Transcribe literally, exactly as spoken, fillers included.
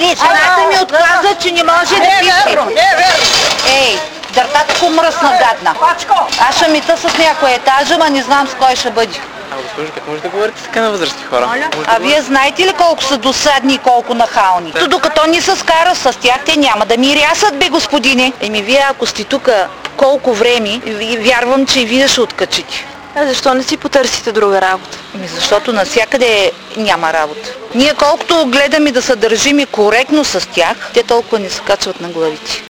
жената ми отказа, че не може да пише. Ей, дъртата ко мръсна гадна. Аз ще мита с някой етажа, ма не знам с кой ще бъде. А, госпожо, как може да говорите така на възрастни хора? А вие знаете ли колко са досадни и колко нахални? То докато ни се скара с тях, те няма да ми рясат, бе, господине. Еми, вие ако сте тук колко време, вярвам, че и вие ще откачите. А защо не си потърсите друга работа? Ами защото навсякъде няма работа. Ние колкото гледаме да се държим и коректно с тях, те толкова ни се качват на главите.